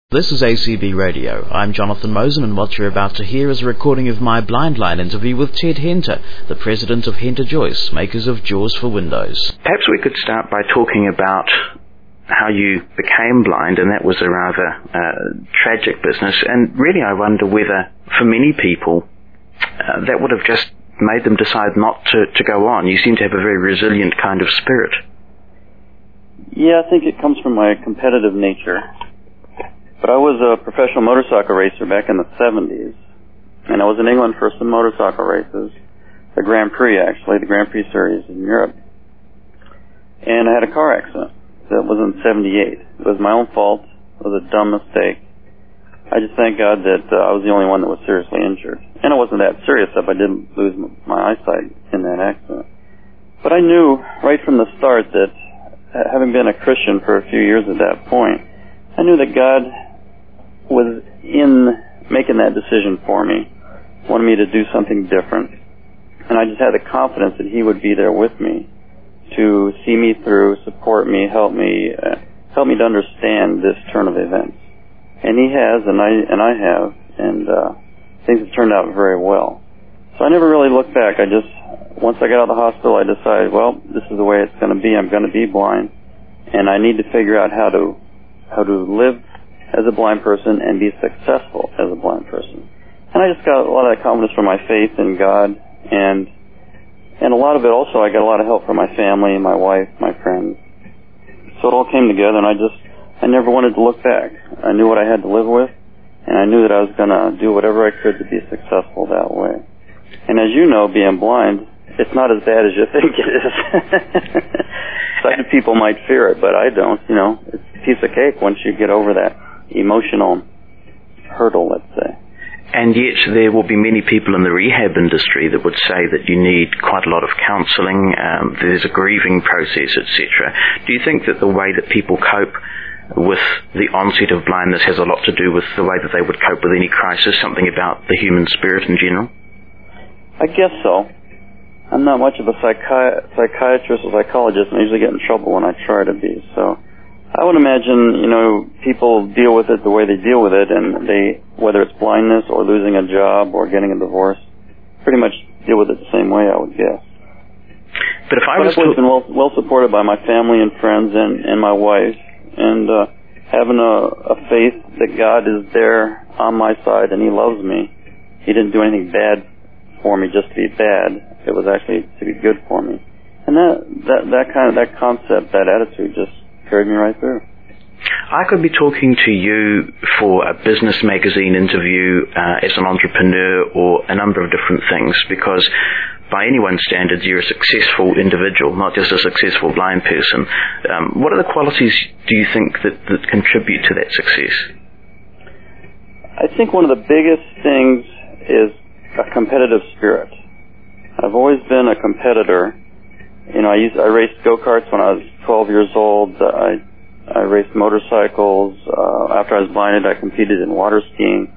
This is ACB Radio. I'm Jonathan Mosen, and what you're about to hear is a recording of my Blind Line interview with Ted Henter, the president of Henter Joyce, makers of Jaws for Windows. Perhaps we could start by talking about how you became blind, and that was a rather tragic business. And really I wonder whether, for many people, that would have just made them decide not to go on. You seem to have a very resilient kind of spirit. Yeah, I think it comes from my competitive nature. But I was a professional motorcycle racer back in the 70s, and I was in England for some motorcycle races, the Grand Prix actually, the Grand Prix series in Europe. And I had a car accident. That was in 78. It was my own fault. It was a dumb mistake. I just thank God that I was the only one that was seriously injured. And it wasn't that serious if I didn't lose my eyesight in that accident. But I knew right from the start that, having been a Christian for a few years at that point, I knew that God was in making that decision for me, wanted me to do something different. And I just had the confidence that He would be there with me to see me through, support me, help me to understand this turn of events. And He has, and I have, and things have turned out very well. So I never really looked back. Once I got out of the hospital, I decided, well, this is the way it's going to be. I'm going to be blind, and I need to figure out how to live as a blind person and be successful as a blind person. And I just got a lot of that confidence from my faith in God, and a lot of it also, I got a lot of help from my family, my wife, my friends. So it all came together, and I never wanted to look back. I knew what I had to live with, and I knew that I was going to do whatever I could to be successful that way. And as you know, being blind, it's not as bad as you think it is. Some people might fear it, but I don't. You know, it's a piece of cake once you get over that emotional hurdle, let's say. And yet there will be many people in the rehab industry that would say that you need quite a lot of counselling, there's a grieving process, etc. Do you think that the way that people cope with the onset of blindness has a lot to do with the way that they would cope with any crisis, something about the human spirit in general? I guess so. I'm not much of a psychiatrist or psychologist, and I usually get in trouble when I try to be. So I would imagine, people deal with it the way they deal with it, and whether it's blindness or losing a job or getting a divorce, pretty much deal with it the same way, I would guess. But I've always been well supported by my family and friends and my wife, and having a faith that God is there on my side and He loves me. He didn't do anything bad for me just to be bad. It was actually to be good for me. And that concept, that attitude just carried me right through. I could be talking to you for a business magazine interview as an entrepreneur or a number of different things, because by anyone's standards you're a successful individual, not just a successful blind person. What are the qualities do you think that contribute to that success? I think one of the biggest things is a competitive spirit. I've always been a competitor. I raced go-karts when I was 12 years old. I raced motorcycles. After I was blinded, I competed in water skiing.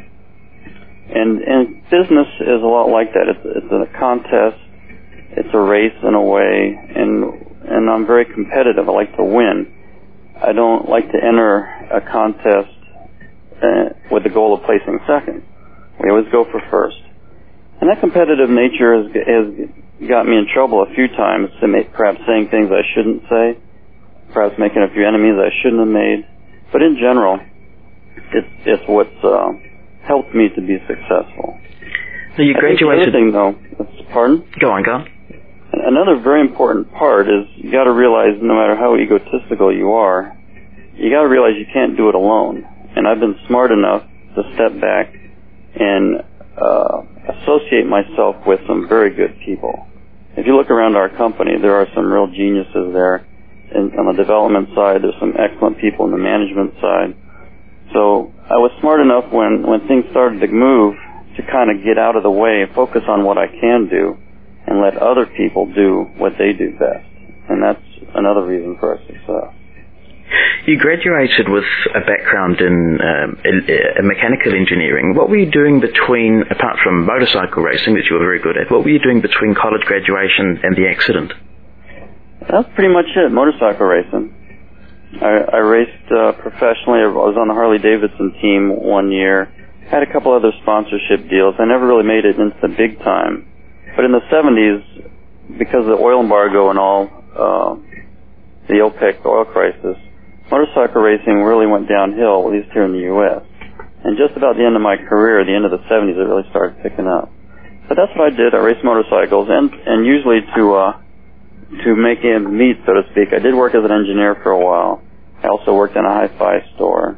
And business is a lot like that. It's a contest. It's a race in a way. And I'm very competitive. I like to win. I don't like to enter a contest with the goal of placing second. We always go for first. And that competitive nature has got me in trouble a few times, perhaps saying things I shouldn't say, perhaps making a few enemies I shouldn't have made. But in general, it's what's helped me to be successful. So you graduated... Pardon? Go on. Another very important part is you got to realize no matter how egotistical you are, you got to realize you can't do it alone. And I've been smart enough to step back and associate myself with some very good people. If you look around our company, there are some real geniuses there. And on the development side, there's some excellent people on the management side. So I was smart enough when things started to move to kind of get out of the way and focus on what I can do and let other people do what they do best. And that's another reason for our success. You graduated with a background in mechanical engineering. What were you doing apart from motorcycle racing that you were very good at, what were you doing between college graduation and the accident? That's pretty much it, motorcycle racing. I raced professionally. I was on the Harley-Davidson team one year. Had a couple other sponsorship deals. I never really made it into the big time. But in the 70s, because of the oil embargo and all, the OPEC oil crisis, motorcycle racing really went downhill, at least here in the U.S. And just about the end of my career, the end of the 70s, it really started picking up. But that's what I did. I raced motorcycles, and usually to make ends meet, so to speak. I did work as an engineer for a while. I also worked in a hi-fi store.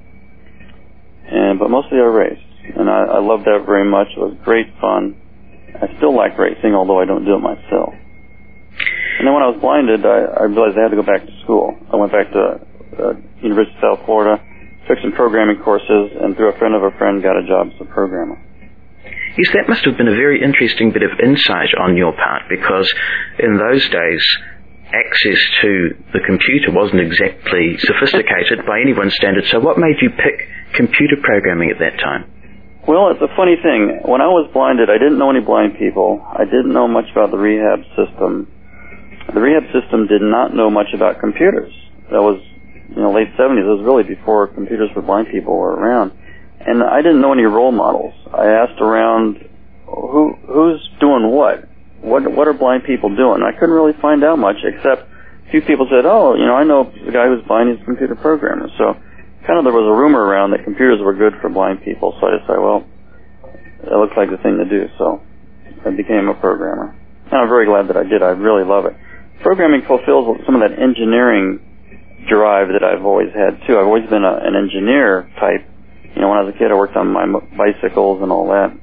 But mostly I raced, and I loved that very much. It was great fun. I still like racing, although I don't do it myself. And then when I was blinded, I realized I had to go back to school. I went back to University of South Florida, took some programming courses, and through a friend of a friend got a job as a programmer. Yes, that must have been a very interesting bit of insight on your part, because in those days, access to the computer wasn't exactly sophisticated by anyone's standards. So what made you pick computer programming at that time? Well, it's a funny thing. When I was blinded, I didn't know any blind people. I didn't know much about the rehab system. The rehab system did not know much about computers. That was, late 70s. It was really before computers for blind people were around. And I didn't know any role models. I asked around, who's doing what? What are blind people doing? I couldn't really find out much, except a few people said, I know the guy who's blind, he's a computer programmer. So kind of there was a rumor around that computers were good for blind people. So I decided, well, that looks like the thing to do. So I became a programmer. And I'm very glad that I did. I really love it. Programming fulfills some of that engineering drive that I've always had, too. I've always been an engineer type. When I was a kid, I worked on my bicycles and all that.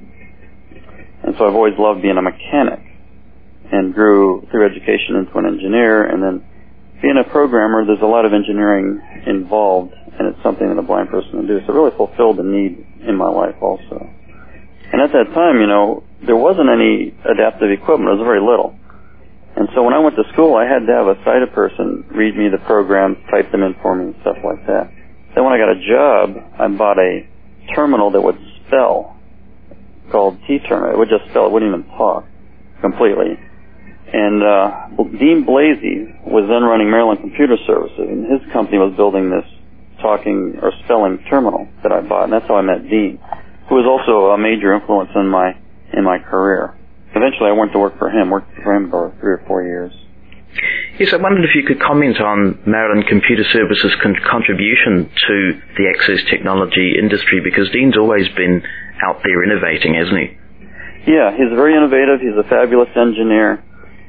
And so I've always loved being a mechanic, and grew through education into an engineer. And then being a programmer, there's a lot of engineering involved, and it's something that a blind person can do. So it really fulfilled a need in my life also. And at that time, there wasn't any adaptive equipment. It was very little. And so when I went to school, I had to have a sighted person read me the programs, type them in for me, and stuff like that. Then when I got a job, I bought a terminal that would spell, called T-Terminal. It would just spell. It wouldn't even talk completely. And Dean Blasey was then running Maryland Computer Services, and his company was building this talking or spelling terminal that I bought, and that's how I met Dean, who was also a major influence in my career. Eventually, I went to work for him. Worked for him for 3 or 4 years. Yes, I wondered if you could comment on Maryland Computer Services' contribution to the access technology industry, because Dean's always been out there innovating, hasn't he? Yeah, he's very innovative. He's a fabulous engineer.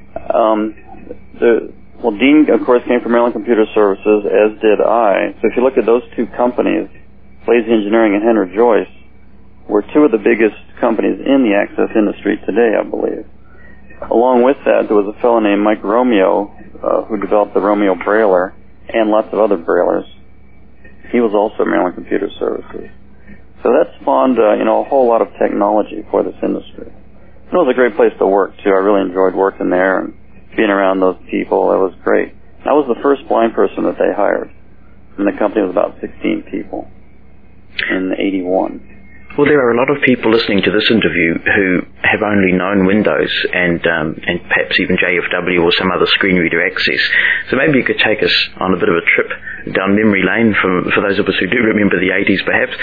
Dean, of course, came from Maryland Computer Services, as did I. So if you look at those two companies, Blasey Engineering and Henry Joyce, were two of the biggest companies in the access industry today, I believe. Along with that, there was a fellow named Mike Romeo, who developed the Romeo Brailler and lots of other Braillers. He was also at Maryland Computer Services. So that spawned, a whole lot of technology for this industry. It was a great place to work, too. I really enjoyed working there and being around those people. It was great. I was the first blind person that they hired, and the company was about 16 people in 81. Well, there are a lot of people listening to this interview who have only known Windows and perhaps even JFW or some other screen reader access. So maybe you could take us on a bit of a trip down memory lane for those of us who do remember the 80s perhaps,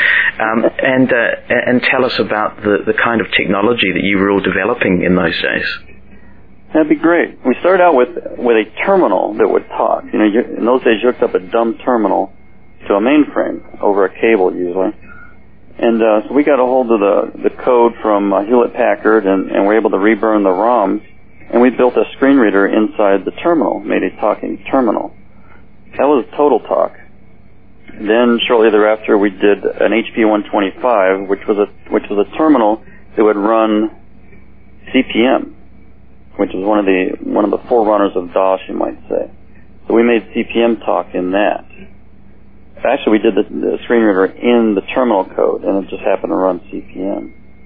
and tell us about the kind of technology that you were all developing in those days. That'd be great. We started out with a terminal that would talk. In those days you hooked up a dumb terminal to a mainframe over a cable usually. And so we got a hold of the code from Hewlett-Packard and were able to reburn the ROMs, and we built a screen reader inside the terminal, made a talking terminal. That was Total Talk. Then shortly thereafter, we did an HP 125, which was a terminal that would run CP/M, which was one of the forerunners of DOS, you might say. So we made CP/M talk in that. Actually, we did the screen reader in the terminal code, and it just happened to run CP/M.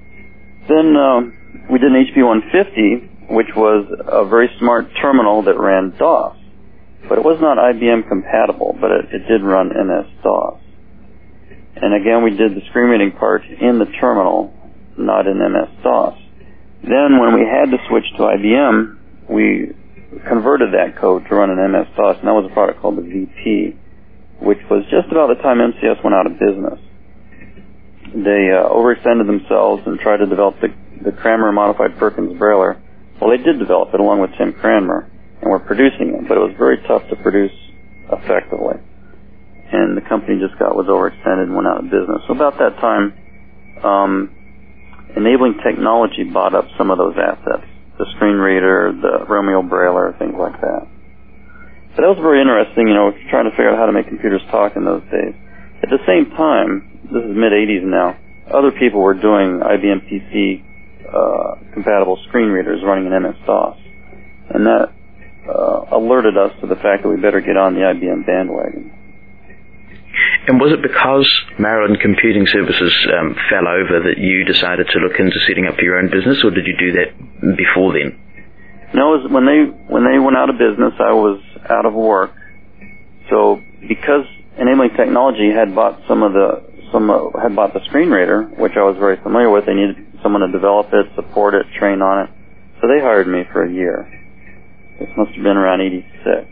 Then we did an HP 150, which was a very smart terminal that ran DOS. But it was not IBM compatible, but it did run MS-DOS. And again, we did the screen reading part in the terminal, not in MS-DOS. Then when we had to switch to IBM, we converted that code to run in MS-DOS, and that was a product called the VP. which was just about the time MCS went out of business. They overextended themselves and tried to develop the Cranmer modified Perkins Brailer. Well, they did develop it along with Tim Cranmer, and were producing it, but it was very tough to produce effectively. And the company just was overextended and went out of business. So about that time, Enabling Technology bought up some of those assets, the screen reader, the Romeo Brailer, things like that. But that was very interesting, trying to figure out how to make computers talk in those days. At the same time, this is mid-'80s now, other people were doing IBM PC compatible screen readers running in MS-DOS. And that alerted us to the fact that we better get on the IBM bandwagon. And was it because Maryland Computing Services fell over that you decided to look into setting up your own business, or did you do that before then? No, it was when they went out of business, I was out of work. So because Enabling Technology had bought the screen reader, which I was very familiar with, they needed someone to develop it, support it, train on it. So they hired me for a year. This must have been around 86.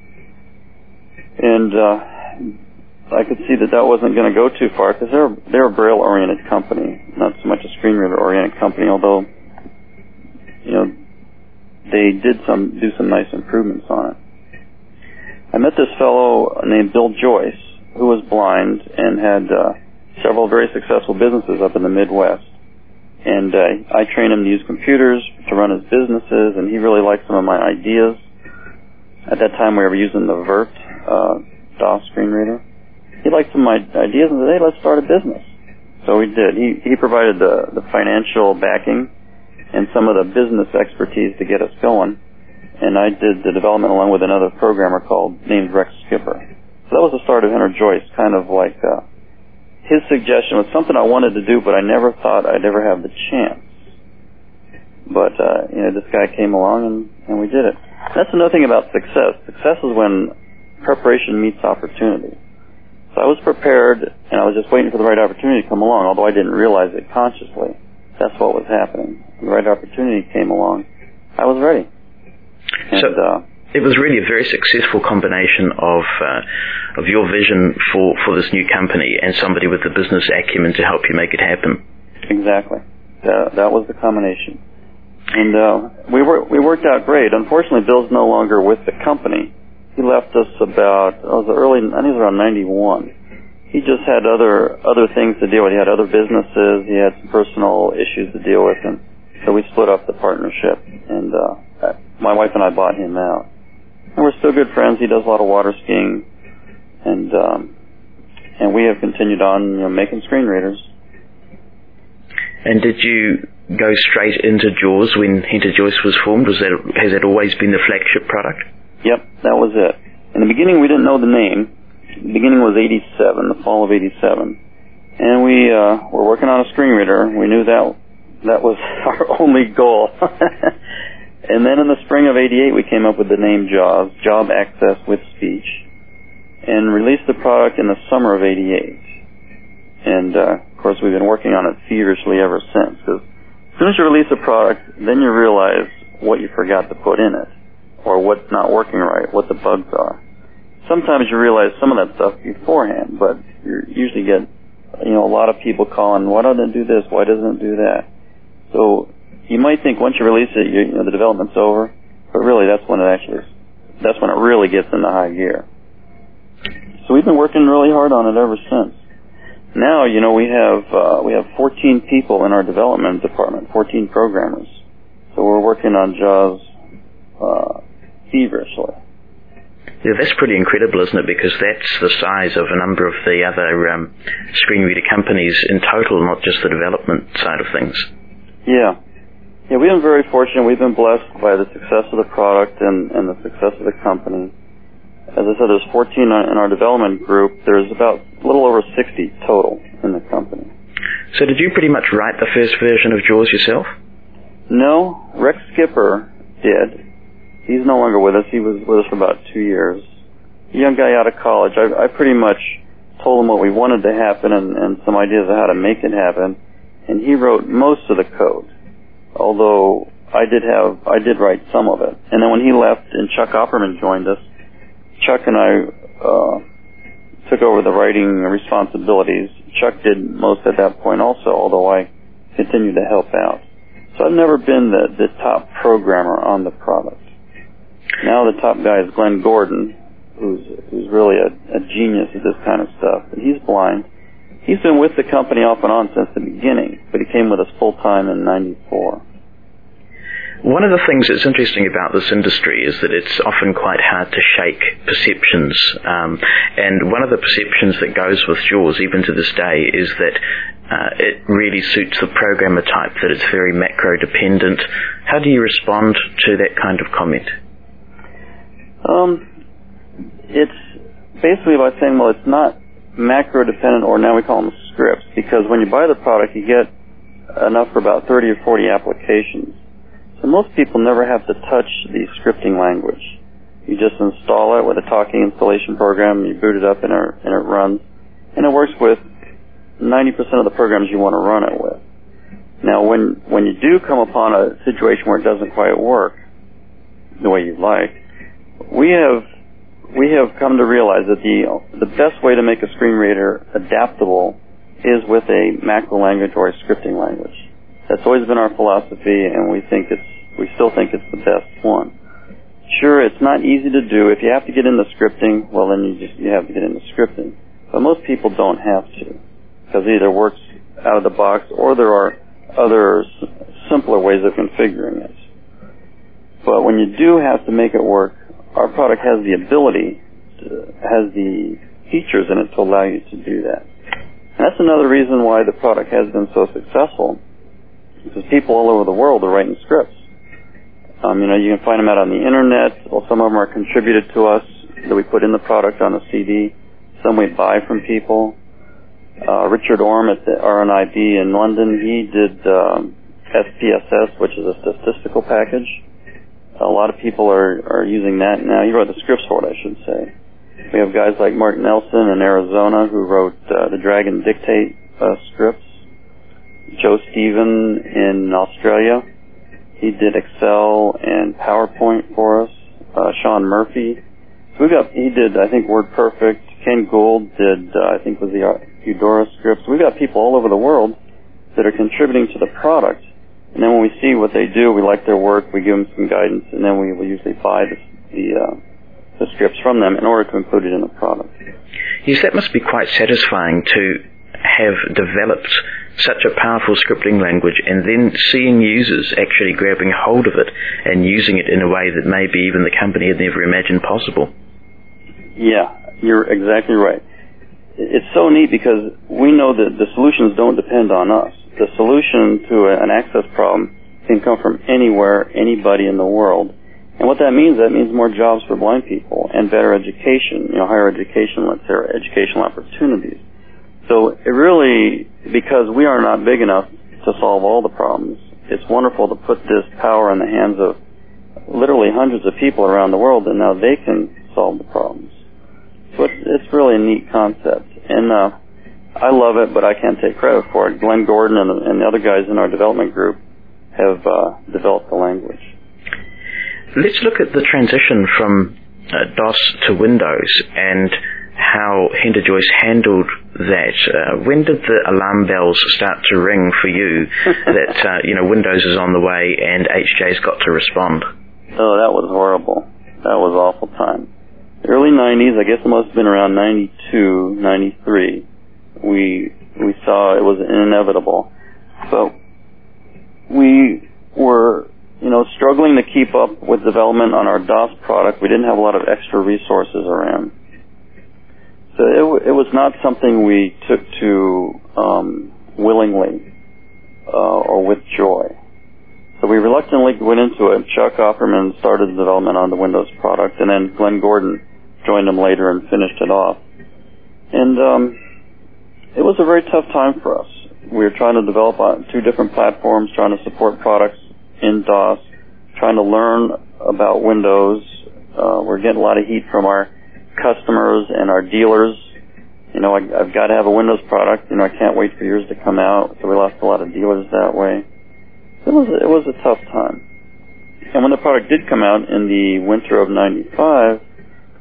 And I could see that wasn't going to go too far because they're a Braille-oriented company, not so much a screen reader-oriented company, although, they did do some nice improvements on it. I met this fellow named Bill Joyce, who was blind and had several very successful businesses up in the Midwest. And I trained him to use computers to run his businesses, and he really liked some of my ideas. At that time, we were using the Vert DOS screen reader. He liked some of my ideas and said, hey, let's start a business. So we did. He provided the financial backing and some of the business expertise to get us going. And I did the development along with another programmer named Rex Skipper. So that was the start of Enter Joyce, kind of like his suggestion was something I wanted to do, but I never thought I'd ever have the chance. But, this guy came along and we did it. That's another thing about success. Success is when preparation meets opportunity. So I was prepared, and I was just waiting for the right opportunity to come along, although I didn't realize it consciously. That's what was happening. When the right opportunity came along, I was ready. And, so it was really a very successful combination of your vision for this new company and somebody with the business acumen to help you make it happen. Exactly. That was the combination. And we worked out great. Unfortunately, Bill's no longer with the company. He left us I think it was around 91. He just had other things to deal with. He had other businesses. He had some personal issues to deal with, and so we split up the partnership. And my wife and I bought him out. And we're still good friends. He does a lot of water skiing, and we have continued on, making screen readers. And did you go straight into JAWS when Hinter Joyce was formed? Has that always been the flagship product? Yep, that was it. In the beginning, we didn't know the name. The beginning was 87, the fall of 87. And we were working on a screen reader. We knew that was our only goal. And then in the spring of 88, we came up with the name JAWS, Job Access with Speech, and released the product in the summer of 88. And, of course, we've been working on it feverishly ever since. Because as soon as you release a product, then you realize what you forgot to put in it, or what's not working right, what the bugs are. Sometimes you realize some of that stuff beforehand, but you usually get, a lot of people calling, why doesn't it do this? Why doesn't it do that? So you might think once you release it, the development's over, but really that's when it really gets into high gear. So we've been working really hard on it ever since. Now, we have 14 people in our development department, 14 programmers. So we're working on JAWS feverishly. Yeah, that's pretty incredible, isn't it? Because that's the size of a number of the other screen reader companies in total, not just the development side of things. Yeah, we've been very fortunate. We've been blessed by the success of the product and the success of the company. As I said, there's 14 in our development group. There's about a little over 60 total in the company. So did you pretty much write the first version of JAWS yourself? No, Rex Skipper did. He's no longer with us. He was with us for about 2 years. A young guy out of college. I pretty much told him what we wanted to happen and some ideas of how to make it happen, and he wrote most of the code. Although I did write some of it. And then when he left and Chuck Opperman joined us, Chuck and I took over the writing responsibilities. Chuck did most at that point also, although I continued to help out. So I've never been the top programmer on the product. Now the top guy is Glenn Gordon, who's really a genius at this kind of stuff. And he's blind. He's been with the company off and on since the beginning, but he came with us full-time in '94. One of the things that's interesting about this industry is that it's often quite hard to shake perceptions. And one of the perceptions that goes with JAWS, even to this day, is that it really suits the programmer type, that it's very macro-dependent. How do you respond to that kind of comment? It's basically by saying, well, it's not macro-dependent, or now we call them scripts, because when you buy the product, you get enough for about 30 or 40 applications. So most people never have to touch the scripting language. You just install it with a talking installation program, you boot it up, and it runs. And it works with 90% of the programs you want to run it with. Now, when you do come upon a situation where it doesn't quite work the way you'd like, we have come to realize that the best way to make a screen reader adaptable is with a macro language or a scripting language. That's always been our philosophy, and we still think it's the best one. Sure, it's not easy to do. If you have to get into scripting, well, then you have to get into scripting. But most people don't have to, because it either works out of the box or there are other simpler ways of configuring it. But when you do have to make it work, our product has the ability, has the features in it to allow you to do that. And that's another reason why the product has been so successful, because people all over the world are writing scripts. You can find them out on the internet. Well, some of them are contributed to us that we put in the product on a CD. Some we buy from people. Richard Orme at the RNIB in London, he did SPSS, which is a statistical package. A lot of people are using that now. He wrote the scripts for it, I should say. We have guys like Mark Nelson in Arizona who wrote the Dragon Dictate scripts. Joe Stephen in Australia, he did Excel and PowerPoint for us. Sean Murphy, he did, I think, WordPerfect. Ken Gould did, I think, was the Eudora scripts. We've got people all over the world that are contributing to the product. And then when we see what they do, we like their work, we give them some guidance, and then we will usually buy the scripts from them in order to include it in the product. Yes, that must be quite satisfying to have developed such a powerful scripting language and then seeing users actually grabbing hold of it and using it in a way that maybe even the company had never imagined possible. Yeah, you're exactly right. It's so neat because we know that the solutions don't depend on us. The solution to an access problem can come from anywhere, anybody in the world. And what that means more jobs for blind people and better education, higher education, let's say, or educational opportunities. So it really, because we are not big enough to solve all the problems, it's wonderful to put this power in the hands of literally hundreds of people around the world, and now they can solve the problems. So it's really a neat concept. And I love it, but I can't take credit for it. Glenn Gordon and the other guys in our development group have developed the language. Let's look at the transition from DOS to Windows and how Hinter Joyce handled that. When did the alarm bells start to ring for you that Windows is on the way and HJ's got to respond? Oh, that was horrible. That was awful time. The early 90s, I guess it must have been around 92, 93. We saw it was inevitable. But we were, struggling to keep up with development on our DOS product. We didn't have a lot of extra resources around. So it was not something we took to willingly or with joy. So we reluctantly went into it. Chuck Offerman started the development on the Windows product, and then Glenn Gordon joined him later and finished it off. And it was a very tough time for us. We were trying to develop on 2 different platforms, trying to support products in DOS, trying to learn about Windows. We're getting a lot of heat from our customers and our dealers. I've got to have a Windows product. I can't wait for yours to come out. So we lost a lot of dealers that way. It was a tough time. And when the product did come out in the winter of 95,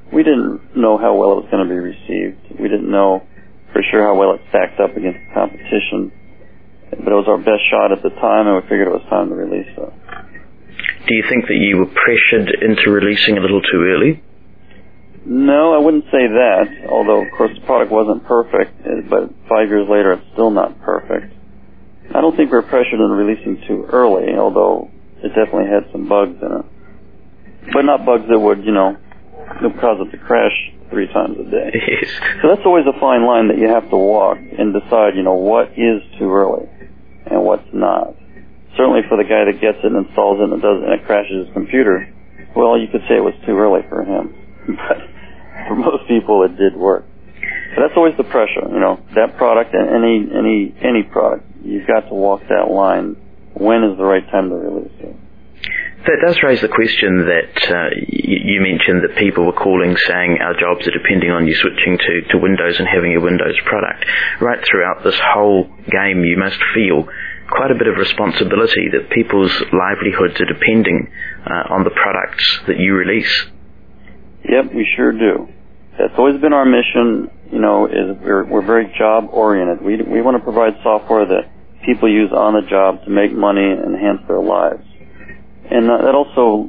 we didn't know how well it was going to be received. We didn't know for sure how well it stacked up against the competition. But it was our best shot at the time, and we figured it was time to release it. Do you think that you were pressured into releasing a little too early? No, I wouldn't say that, although, of course, the product wasn't perfect, but 5 years later, it's still not perfect. I don't think we were pressured into releasing too early, although it definitely had some bugs in it. But not bugs that would, cause it to crash 3 times a day. Yes. So that's always a fine line that you have to walk and decide, what is too early and what's not. Certainly for the guy that gets it and installs it and it crashes his computer, well, you could say it was too early for him. But for most people, it did work. So that's always the pressure, that product and any product. You've got to walk that line. When is the right time to release it? That does raise the question that you mentioned that people were calling saying our jobs are depending on you switching to Windows and having a Windows product. Right throughout this whole game, you must feel quite a bit of responsibility that people's livelihoods are depending on the products that you release. Yep, we sure do. That's always been our mission, is we're very job-oriented. We want to provide software that people use on the job to make money and enhance their lives. And that also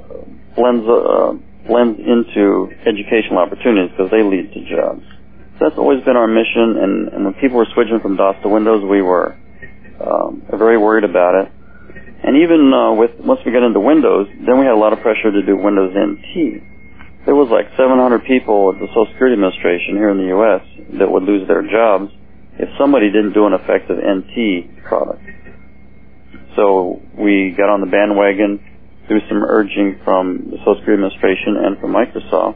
blends into educational opportunities because they lead to jobs. So that's always been our mission, and when people were switching from DOS to Windows, we were very worried about it. And even once we got into Windows, then we had a lot of pressure to do Windows NT. There was like 700 people at the Social Security Administration here in the U.S. that would lose their jobs if somebody didn't do an effective NT product. So we got on the bandwagon through some urging from the Social Security Administration and from Microsoft.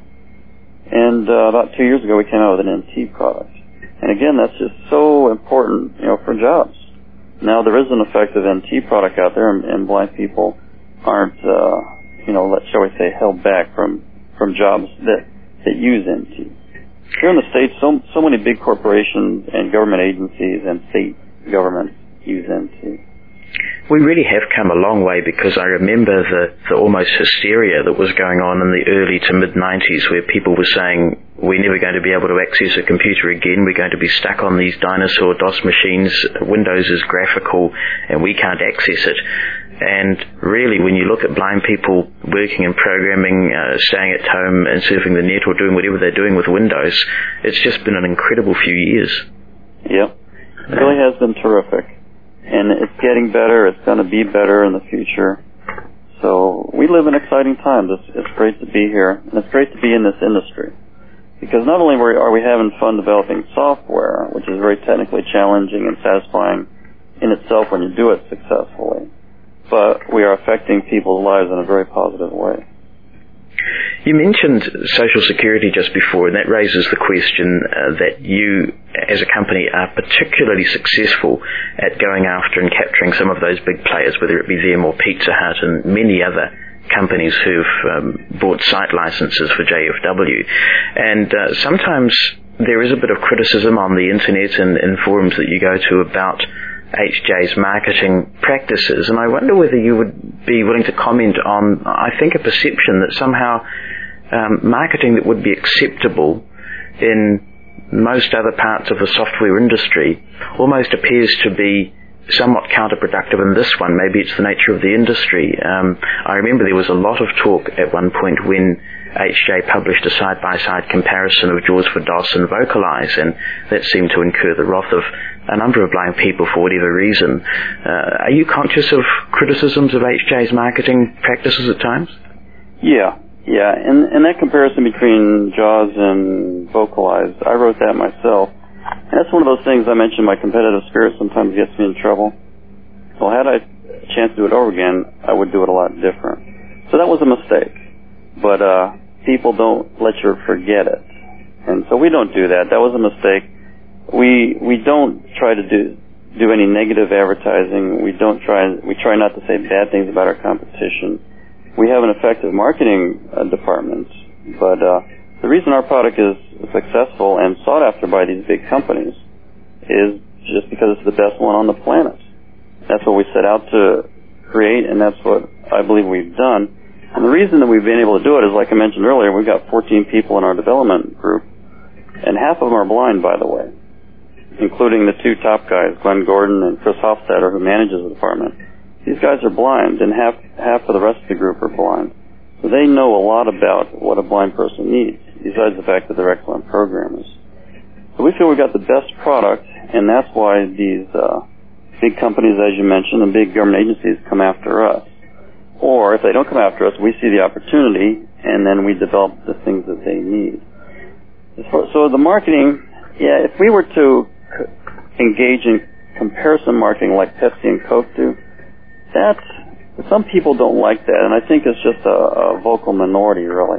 And about 2 years ago, we came out with an NT product. And again, that's just so important, for jobs. Now there is an effective NT product out there, and blind people aren't, shall we say, held back from jobs that use NT. Here in the States, so many big corporations and government agencies and state governments use NT. We really have come a long way, because I remember the almost hysteria that was going on in the early to mid-90s, where people were saying, we're never going to be able to access a computer again, we're going to be stuck on these dinosaur DOS machines, Windows is graphical and we can't access it. And really, when you look at blind people working and programming, staying at home and surfing the net or doing whatever they're doing with Windows, it's just been an incredible few years. Yep. It really has been terrific. And it's getting better. It's going to be better in the future. So we live in exciting times. It's great to be here. And it's great to be in this industry. Because not only are we having fun developing software, which is very technically challenging and satisfying in itself when you do it successfully, but we are affecting people's lives in a very positive way. You mentioned Social Security just before, and that raises the question that you, as a company, are particularly successful at going after and capturing some of those big players, whether it be them or Pizza Hut and many other companies who've bought site licenses for JFW. And sometimes there is a bit of criticism on the internet and in forums that you go to about HJ's marketing practices, and I wonder whether you would be willing to comment on, I think, a perception that somehow marketing that would be acceptable in most other parts of the software industry almost appears to be somewhat counterproductive in this one. Maybe it's the nature of the industry. I remember there was a lot of talk at one point when HJ published a side-by-side comparison of JAWS for DOS and Vocalize, and that seemed to incur the wrath of a number of blind people for whatever reason. Are you conscious of criticisms of HJ's marketing practices at times? Yeah. And that comparison between JAWS and Vocalize, I wrote that myself. And that's one of those things I mentioned, my competitive spirit sometimes gets me in trouble. Well, had I a chance to do it over again, I would do it a lot different. So that was a mistake. But people don't let you forget it. And so we don't do that. That was a mistake. We don't try to do any negative advertising. We try not to say bad things about our competition. We have an effective marketing department, but the reason our product is successful and sought after by these big companies is just because it's the best one on the planet. That's what we set out to create, and that's what I believe we've done. And the reason that we've been able to do it is, like I mentioned earlier, we've got 14 people in our development group, and half of them are blind, by the way, including the two top guys, Glenn Gordon and Chris Hofstadter, who manages the department. These guys are blind, and half of the rest of the group are blind. So they know a lot about what a blind person needs, besides the fact that they're excellent programmers. So we feel we've got the best product, and that's why these big companies, as you mentioned, and big government agencies come after us. Or if they don't come after us, we see the opportunity, and then we develop the things that they need. So the marketing, if we were to engage in comparison marketing like Pepsi and Coke do, some people don't like that, and I think it's just a vocal minority, really.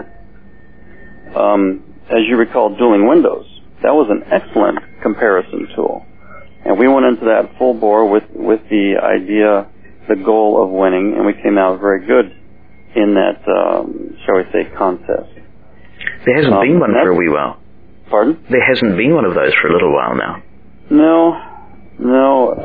As you recall, Dueling Windows, that was an excellent comparison tool. And we went into that full bore with the idea, the goal of winning, and we came out very good in that, shall we say, contest. There hasn't been one for a wee while. Pardon? There hasn't been one of those for a little while now. No.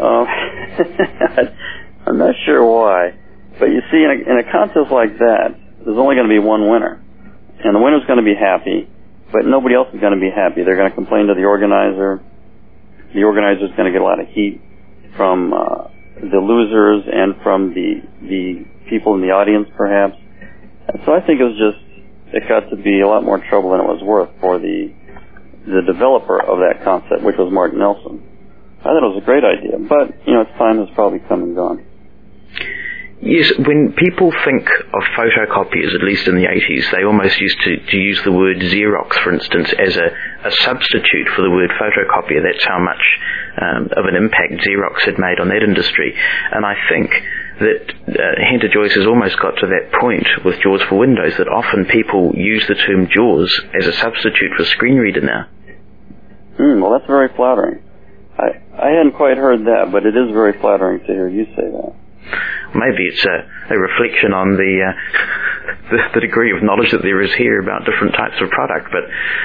I'm not sure why. But you see, in a contest like that, there's only going to be one winner. And the winner's going to be happy, but nobody else is going to be happy. They're going to complain to the organizer. The organizer's going to get a lot of heat from the losers and from the people in the audience, perhaps. And so I think it got to be a lot more trouble than it was worth for the developer of that concept, which was Mark Nelson. I thought it was a great idea, but, its time has probably come and gone. Yes, when people think of photocopiers, at least in the 80s, they almost used to use the word Xerox, for instance, as a substitute for the word photocopier. That's how much of an impact Xerox had made on that industry. And I think that Hinter Joyce has almost got to that point with JAWS for Windows, that often people use the term JAWS as a substitute for screen reader now. Well, that's very flattering. I hadn't quite heard that, but it is very flattering to hear you say that. Maybe it's a reflection on the degree of knowledge that there is here about different types of product, but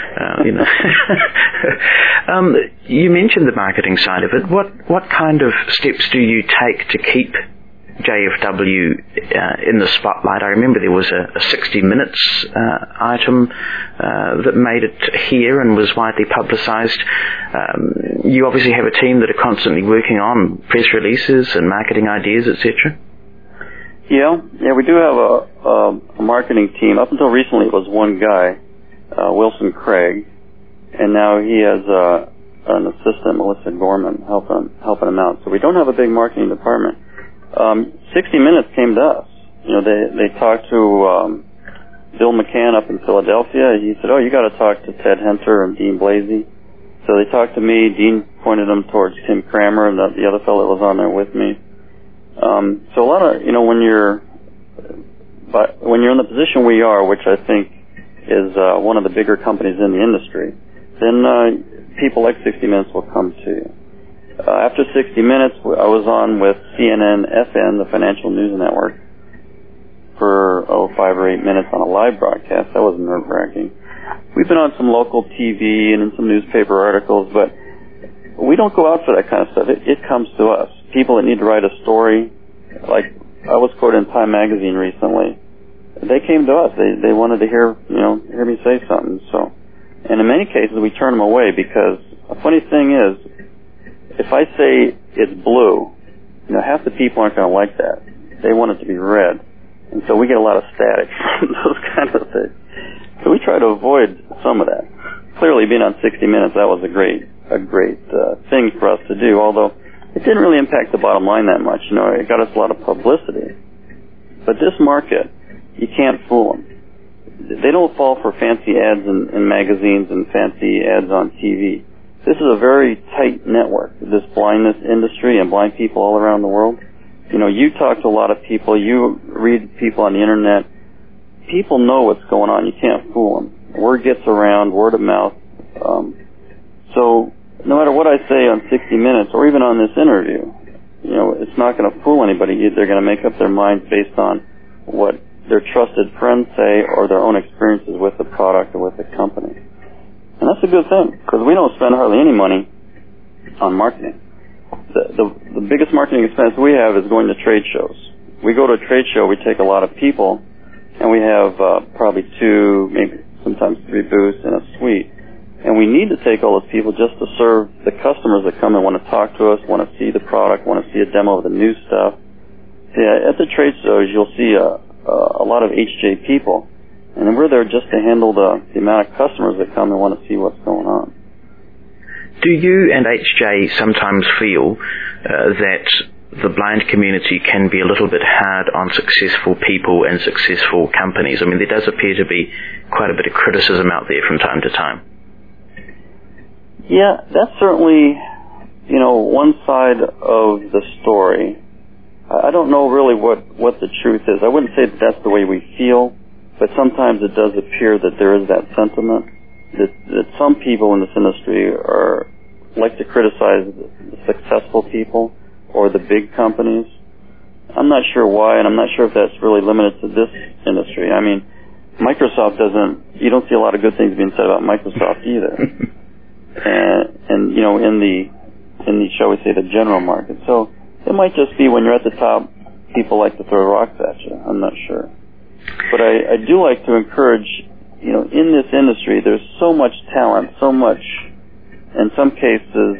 you mentioned the marketing side of it. What kind of steps do you take to keep JFW in the spotlight? I remember there was a 60 Minutes item that made it here and was widely publicised. You obviously have a team that are constantly working on press releases and marketing ideas, etc. Yeah, we do have a marketing team. Up until recently, it was one guy, Wilson Craig, and now he has an assistant, Melissa Gorman, helping him out. So we don't have a big marketing department. 60 Minutes came to us. They talked to Bill McCann up in Philadelphia. He said, you got to talk to Ted Hinter and Dean Blasey. So they talked to me. Dean pointed them towards Tim Kramer and the other fellow that was on there with me. So a lot of, when you're in the position we are, which I think is one of the bigger companies in the industry, then people like 60 Minutes will come to you. After 60 Minutes, I was on with CNN-FN, the Financial News Network, for 5 or 8 minutes on a live broadcast. That was nerve-wracking. We've been on some local TV and in some newspaper articles, but we don't go out for that kind of stuff. It comes to us. People that need to write a story, like I was quoted in Time Magazine recently. They came to us. They wanted to hear me say something. So, and in many cases we turn them away because a funny thing is, if I say it's blue, half the people aren't going to like that. They want it to be red. And so we get a lot of static from those kind of things. So we try to avoid some of that. Clearly, being on 60 Minutes, that was a great thing for us to do, although it didn't really impact the bottom line that much. It got us a lot of publicity. But this market, you can't fool them. They don't fall for fancy ads in magazines and fancy ads on TV. This is a very tight network, this blindness industry and blind people all around the world. You talk to a lot of people, you read people on the internet. People know what's going on. You can't fool them. Word gets around, word of mouth. So no matter what I say on 60 Minutes or even on this interview, it's not going to fool anybody. They're going to make up their minds based on what their trusted friends say or their own experiences with the product or with the company. And that's a good thing, because we don't spend hardly any money on marketing. The biggest marketing expense we have is going to trade shows. We go to a trade show, we take a lot of people And we have probably 2, maybe sometimes 3 booths in a suite. And we need to take all those people just to serve the customers that come and want to talk to us, want to see the product, want to see a demo of the new stuff. Yeah, at the trade shows, you'll see a lot of HJ people. And we're there just to handle the amount of customers that come and want to see what's going on. Do you and HJ sometimes feel that the blind community can be a little bit hard on successful people and successful companies? I mean, there does appear to be quite a bit of criticism out there from time to time. Yeah, that's certainly, one side of the story. I don't know really what the truth is. I wouldn't say that that's the way we feel, but sometimes it does appear that there is that sentiment that some people in this industry like to criticize the successful people or the big companies. I'm not sure why, and I'm not sure if that's really limited to this industry. I mean, Microsoft you don't see a lot of good things being said about Microsoft either. and in the, shall we say, the general market. So it might just be when you're at the top, people like to throw rocks at you. I'm not sure. But I do like to encourage, in this industry, there's so much talent, so much, in some cases,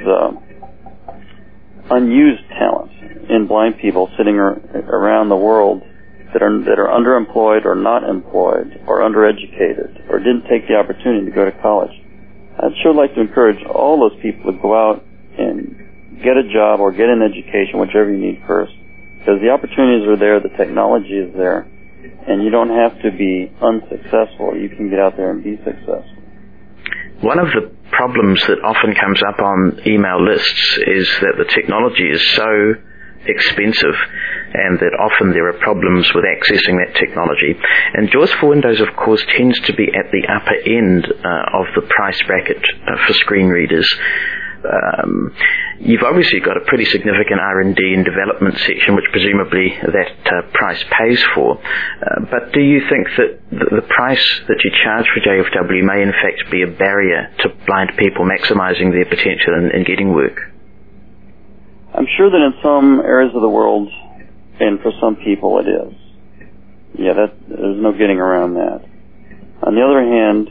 unused talent in blind people sitting around the world that are underemployed or not employed or undereducated or didn't take the opportunity to go to college. I'd sure like to encourage all those people to go out and get a job or get an education, whichever you need first, because the opportunities are there, the technology is there, and you don't have to be unsuccessful. You can get out there and be successful. One of the problems that often comes up on email lists is that the technology is so expensive and that often there are problems with accessing that technology. And JAWS for Windows, of course, tends to be at the upper end of the price bracket for screen readers. You've obviously got a pretty significant R&D and development section, which presumably that price pays for. But do you think that the price that you charge for JFW may in fact be a barrier to blind people maximizing their potential and getting work? I'm sure that in some areas of the world, and for some people it is. Yeah, there's no getting around that. On the other hand,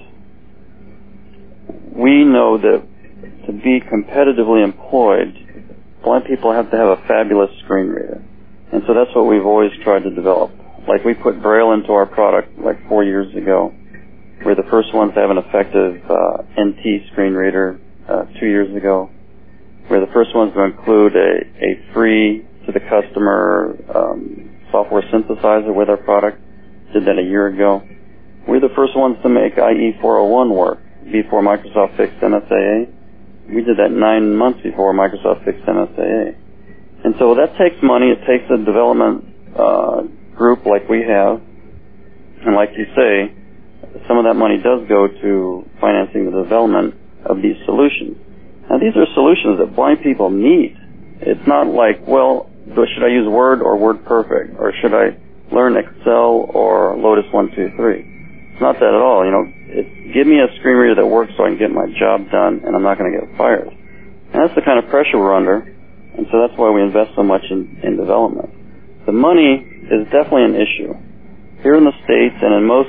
we know that to be competitively employed, blind people have to have a fabulous screen reader. And so that's what we've always tried to develop. Like we put Braille into our product like 4 years ago. We're the first ones to have an effective NT screen reader 2 years ago. We're the first ones to include a free to the customer software synthesizer with our product. Did that a year ago. We're the first ones to make IE 401 work before Microsoft fixed MSAA. We did that 9 months before Microsoft fixed MSAA. And so that takes money. It takes a development group like we have. And like you say, some of that money does go to financing the development of these solutions. Now, these are solutions that blind people need. It's not like, well, should I use Word or WordPerfect? Or should I learn Excel or Lotus 1-2-3? It's not that at all. Give me a screen reader that works so I can get my job done and I'm not going to get fired. And that's the kind of pressure we're under. And so that's why we invest so much in development. The money is definitely an issue. Here in the States and in most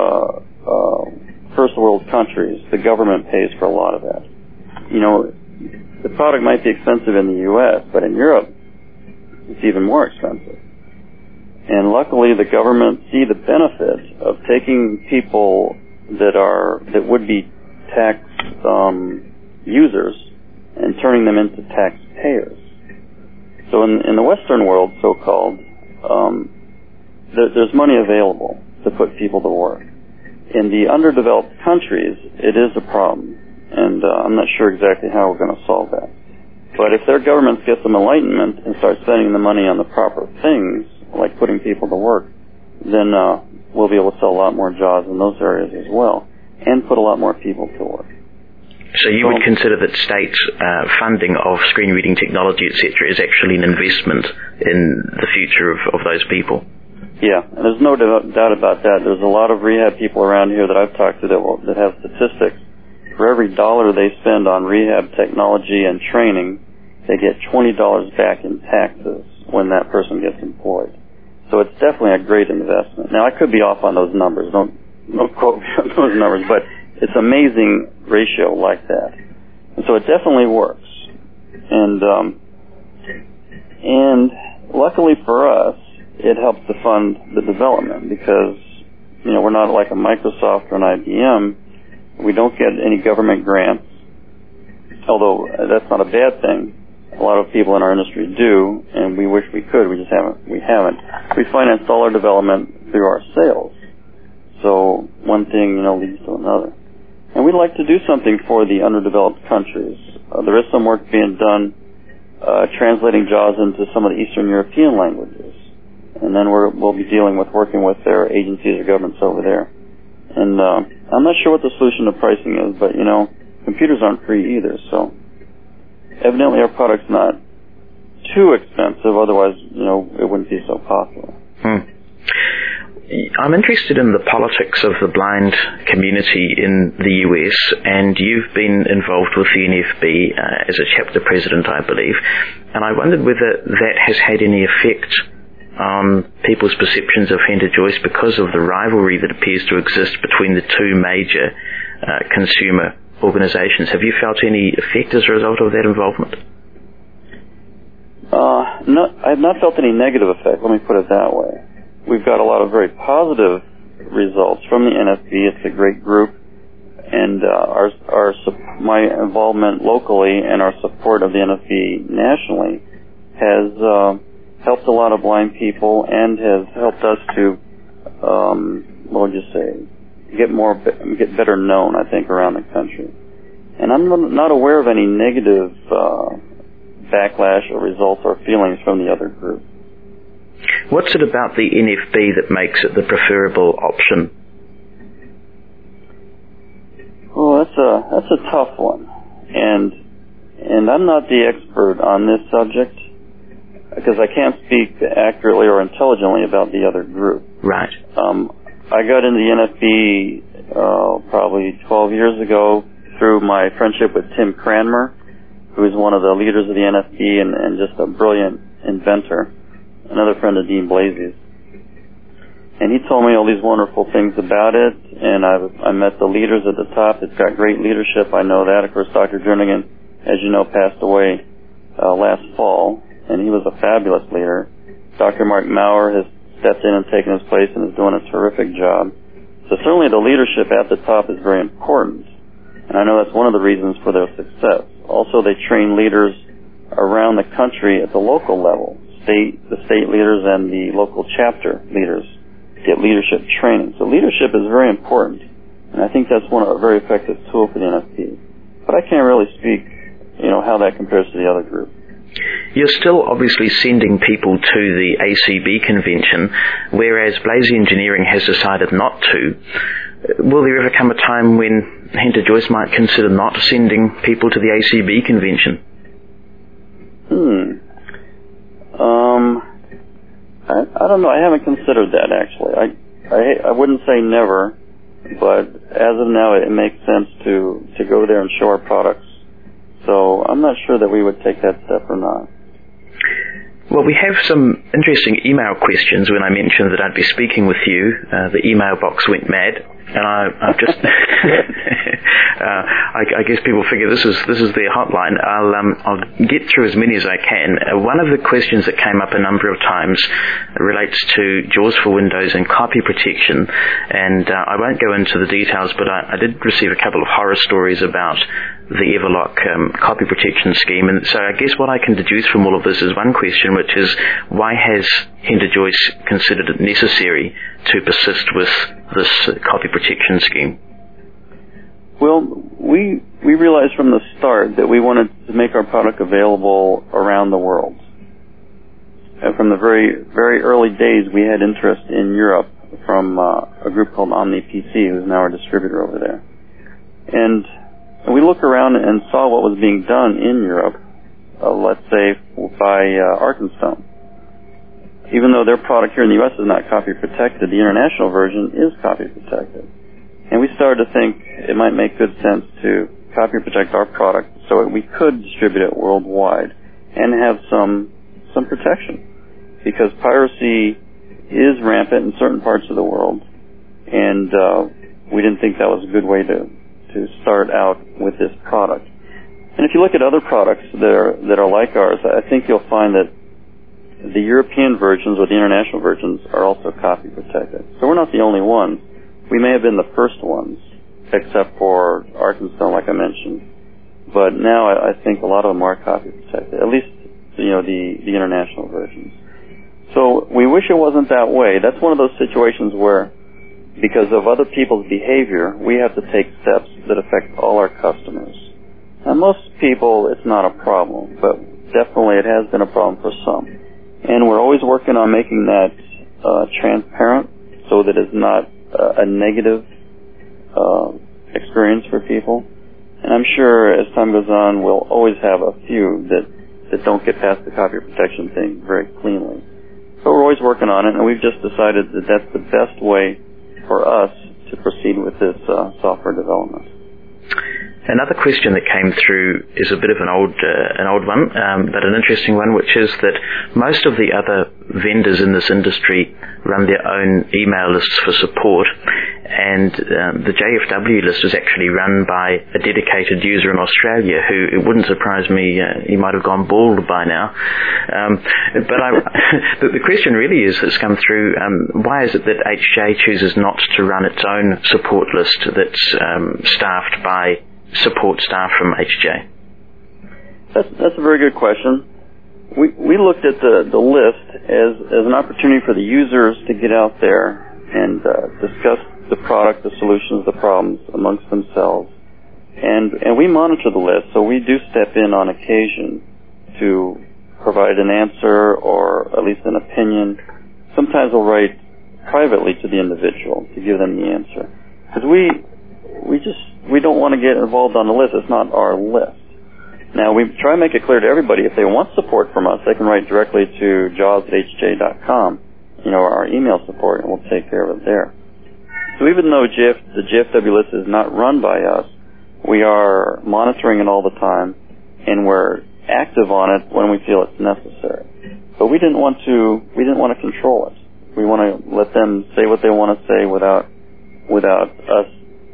first world countries, the government pays for a lot of that. The product might be expensive in the U.S., but in Europe, it's even more expensive. And luckily, the government see the benefit of taking people that would be tax users and turning them into taxpayers. So in the Western world, so-called, there's money available to put people to work. In the underdeveloped countries, it is a problem. And I'm not sure exactly how we're going to solve that. But if their governments get some enlightenment and start spending the money on the proper things, like putting people to work, then we'll be able to sell a lot more jobs in those areas as well, and put a lot more people to work. So you would consider that state funding of screen reading technology, etc., is actually an investment in the future of those people? Yeah, and there's no doubt about that. There's a lot of rehab people around here that I've talked to that have statistics. For every $1 they spend on rehab technology and training, they get $20 back in taxes when that person gets employed. So it's definitely a great investment. Now, I could be off on those numbers. Don't quote me on those numbers, but it's an amazing ratio like that. And so it definitely works. And luckily for us, it helps to fund the development because, we're not like a Microsoft or an IBM. We don't get any government grants, although that's not a bad thing. A lot of people in our industry do, and we wish we could. We just haven't. We finance all our development through our sales. So one thing, leads to another. And we'd like to do something for the underdeveloped countries. There is some work being done translating JAWS into some of the Eastern European languages. And then we'll be working with their agencies or governments over there. And I'm not sure what the solution to pricing is, but, computers aren't free either. So evidently our product's not too expensive. Otherwise, it wouldn't be so popular. I'm interested in the politics of the blind community in the US, and you've been involved with the NFB as a chapter president, I believe, and I wondered whether that has had any effect on people's perceptions of Hinter Joyce because of the rivalry that appears to exist between the two major consumer organizations. Have you felt any effect as a result of that involvement? No, I have not felt any negative effect, let me put it that way. We've got a lot of very positive results from the NFB. It's a great group, and my involvement locally and our support of the NFB nationally has helped a lot of blind people and has helped us to, get better known, I think, around the country. And I'm not aware of any negative backlash or results or feelings from the other group. What's it about the NFB that makes it the preferable option? Well, that's a tough one, and I'm not the expert on this subject because I can't speak accurately or intelligently about the other group. Right. I got into the NFB probably 12 years ago through my friendship with Tim Cranmer, who is one of the leaders of the NFB and just a brilliant inventor. Another friend of Dean Blazes. And he told me all these wonderful things about it, and I met the leaders at the top. It's got great leadership, I know that. Of course, Dr. Jernigan, as you know, passed away last fall, and he was a fabulous leader. Dr. Mark Maurer has stepped in and taken his place and is doing a terrific job. So certainly the leadership at the top is very important, and I know that's one of the reasons for their success. Also, they train leaders around the country at the local level. The state leaders and the local chapter leaders get leadership training. So leadership is very important, and I think that's a very effective tool for the NFB. But I can't really speak, how that compares to the other group. You're still obviously sending people to the ACB convention, whereas Blazy Engineering has decided not to. Will there ever come a time when Hinter Joyce might consider not sending people to the ACB convention? I don't know. I haven't considered that, actually. I wouldn't say never, but as of now, it makes sense to go there and show our products. So I'm not sure that we would take that step or not. Well, we have some interesting email questions. When I mentioned that I'd be speaking with you, the email box went mad, and I've just I guess people figure this is their hotline. I'll get through as many as I can. One of the questions that came up a number of times relates to JAWS for Windows and copy protection, and I won't go into the details, but I did receive a couple of horror stories about the Everlock copy protection scheme, and so I guess what I can deduce from all of this is one question, which is why has Hinter Joyce considered it necessary to persist with this copy protection scheme? Well, we realized from the start that we wanted to make our product available around the world. And from the very, very early days, we had interest in Europe from a group called OmniPC, who's now our distributor over there. And we looked around and saw what was being done in Europe, let's say by Arkenstone. Even though their product here in the U.S. is not copy protected, the international version is copy protected. And we started to think it might make good sense to copy protect our product so that we could distribute it worldwide and have some protection. Because piracy is rampant in certain parts of the world, and we didn't think that was a good way to start out with this product. And if you look at other products that are like ours, I think you'll find that the European versions or the international versions are also copy protected. So we're not the only ones. We may have been the first ones, except for Arkansas, like I mentioned. But now I think a lot of them are copy protected, at least, the international versions. So we wish it wasn't that way. That's one of those situations where, because of other people's behavior, we have to take steps that affect all our customers. Now, most people, it's not a problem, but definitely it has been a problem for some. And we're always working on making that transparent so that it's not a negative experience for people. And I'm sure as time goes on, we'll always have a few that don't get past the copy protection thing very cleanly. So we're always working on it, and we've just decided that that's the best way for us to proceed with this software development. Another question that came through is a bit of an old one, but an interesting one, which is that most of the other vendors in this industry run their own email lists for support, and the JFW list is actually run by a dedicated user in Australia who, it wouldn't surprise me, he might have gone bald by now. But the question really has come through, why is it that HJ chooses not to run its own support list that's staffed by support staff from HJ? That's a very good question. We looked at the list as an opportunity for the users to get out there and discuss the product, the solutions, the problems amongst themselves. And we monitor the list, so we do step in on occasion to provide an answer or at least an opinion. Sometimes we'll write privately to the individual to give them the answer. Because we don't want to get involved on the list. It's not our list. Now, we try to make it clear to everybody, if they want support from us, they can write directly to jaws@hj.com, our email support, and we'll take care of it there. So even though the JFW list is not run by us, we are monitoring it all the time, and we're active on it when we feel it's necessary. But we didn't want to control it. We want to let them say what they want to say without us,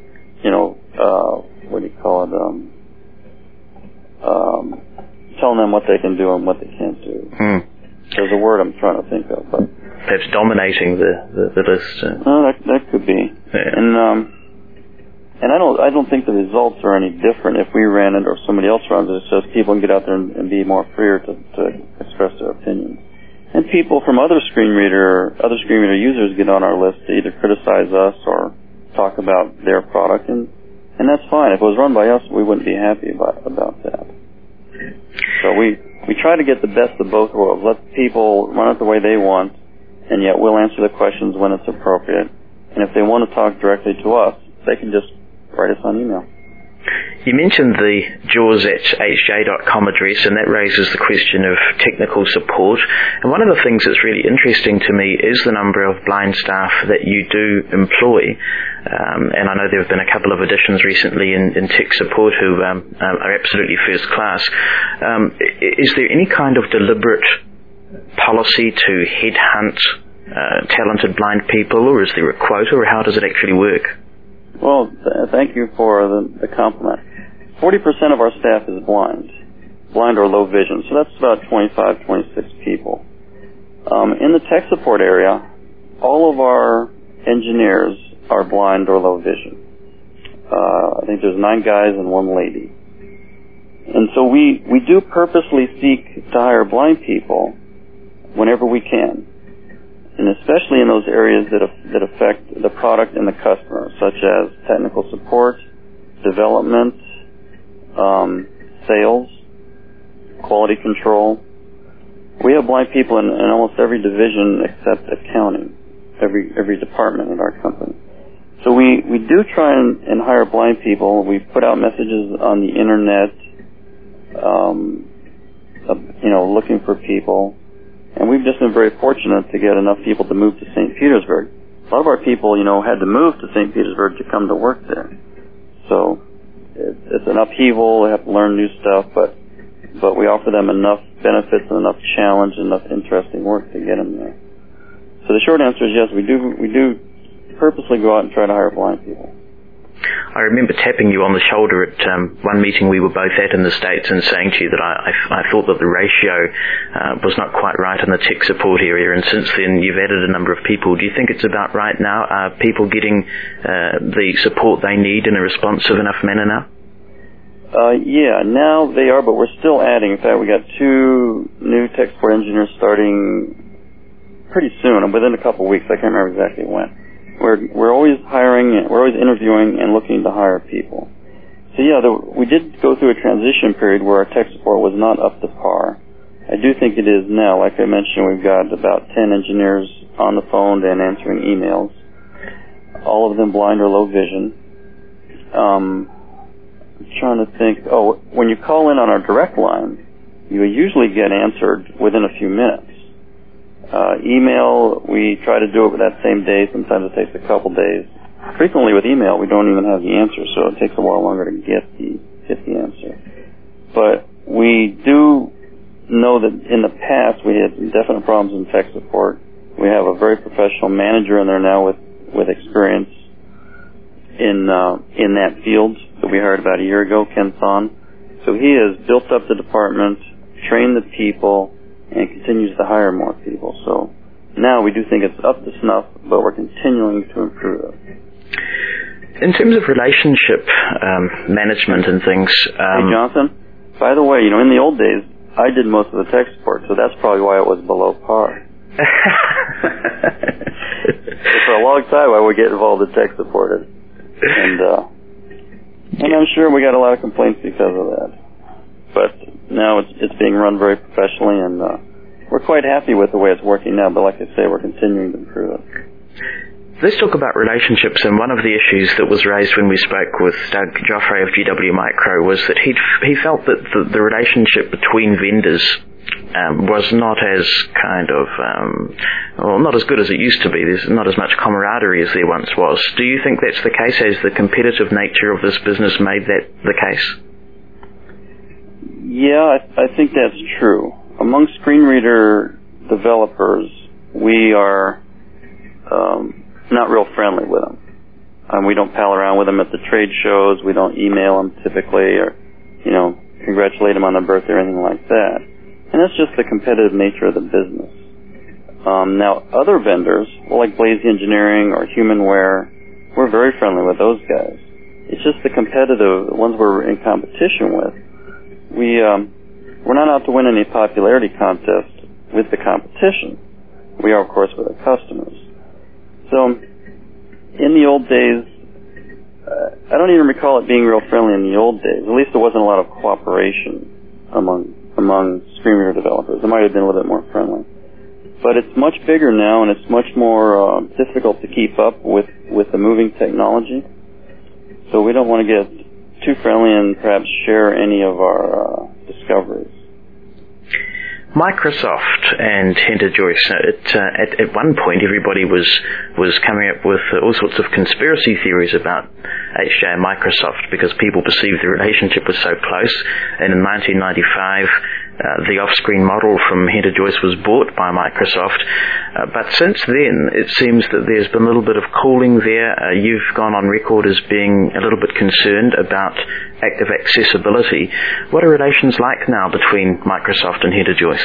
telling them what they can do and what they can't do. There's a word I'm trying to think of, but perhaps dominating the list. That could be. Yeah. And I don't think the results are any different if we ran it or somebody else runs it. It's just people can get out there and be more freer to express their opinions. And people from other screen reader users get on our list to either criticize us or talk about their product, and that's fine. If it was run by us, we wouldn't be happy about that. So we try to get the best of both worlds. Let people run it the way they want, and yet we'll answer the questions when it's appropriate. And if they want to talk directly to us, they can just write us on email. You mentioned the jaws@hj.com address, and that raises the question of technical support. And one of the things that's really interesting to me is the number of blind staff that you do employ. And I know there have been a couple of additions recently in tech support who are absolutely first class. Is there any kind of deliberate policy to headhunt talented blind people, or is there a quota, or how does it actually work? Well, thank you for the compliment. 40% of our staff is blind or low vision, so that's about 25, 26 people. In the tech support area, all of our engineers are blind or low vision. I think there's 9 guys and 1 lady. And so we do purposely seek to hire blind people whenever we can, and especially in those areas that affect the product and the customer, such as technical support, development, sales, quality control. We have blind people in almost every division except accounting, every department in our company. So we do try and hire blind people. We put out messages on the internet, looking for people. And we've just been very fortunate to get enough people to move to St. Petersburg. A lot of our people, had to move to St. Petersburg to come to work there. So it's an upheaval. They have to learn new stuff, but we offer them enough benefits and enough challenge, enough interesting work to get them there. So the short answer is yes, we do purposely go out and try to hire blind people. I remember tapping you on the shoulder at one meeting we were both at in the States and saying to you that I thought that the ratio was not quite right in the tech support area, and since then you've added a number of people. Do you think it's about right now? Are people getting the support they need in a responsive enough manner now? Yeah, now they are, but we're still adding. In fact, we got 2 new tech support engineers starting pretty soon, and within a couple of weeks. I can't remember exactly when. We're always hiring, we're always interviewing and looking to hire people. So yeah, we did go through a transition period where our tech support was not up to par. I do think it is now. Like I mentioned, we've got about 10 engineers on the phone and answering emails, all of them blind or low vision. I'm trying to think. Oh, when you call in on our direct line, you usually get answered within a few minutes. Email, we try to do it that same day. Sometimes it takes a couple days. Frequently with email, we don't even have the answer, so it takes a while longer to get the answer. But we do know that in the past we had definite problems in tech support. We have a very professional manager in there now with experience in that field that we hired about a year ago, Ken Son. So he has built up the department, trained the people, and continues to hire more people. So now we do think it's up to snuff, but we're continuing to improve it. In terms of relationship management and things... Hey, Jonathan, by the way, in the old days, I did most of the tech support, so that's probably why it was below par. For a long time, I would get involved in tech support, and I'm sure we got a lot of complaints because of that. But now it's being run very professionally, and we're quite happy with the way it's working now. But like I say, we're continuing to improve it. Let's talk about relationships, and one of the issues that was raised when we spoke with Doug Joffre of GW Micro was that he felt that the relationship between vendors was not as not as good as it used to be. There's not as much camaraderie as there once was. Do you think that's the case? Has the competitive nature of this business made that the case? Yeah, I think that's true. Among screen reader developers, we are not real friendly with them. We don't pal around with them at the trade shows. We don't email them typically or, congratulate them on their birthday or anything like that. And that's just the competitive nature of the business. Now, other vendors, like Blaze Engineering or Humanware, we're very friendly with those guys. It's just the competitive, the ones we're in competition with. We're not out to win any popularity contest with the competition. We are, of course, with our customers. So, in the old days, I don't even recall it being real friendly in the old days. At least there wasn't a lot of cooperation among screen reader developers. It might have been a little bit more friendly. But it's much bigger now, and it's much more difficult to keep up with the moving technology. So we don't want to get too friendly and perhaps share any of our discoveries. Microsoft and Hinter Joyce, at one point everybody was coming up with all sorts of conspiracy theories about HJ and Microsoft because people perceived the relationship was so close. And in 1995, the off-screen model from Hinter Joyce was bought by Microsoft. But since then, it seems that there's been a little bit of cooling there. You've gone on record as being a little bit concerned about active accessibility. What are relations like now between Microsoft and Hinter Joyce?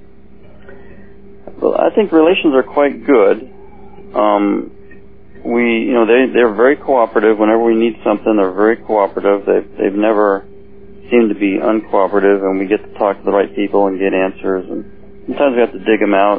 Well, I think relations are quite good. They're very cooperative. Whenever we need something, they're very cooperative. They've never seemed to be uncooperative, and we get to talk to the right people and get answers. And sometimes we have to dig them out,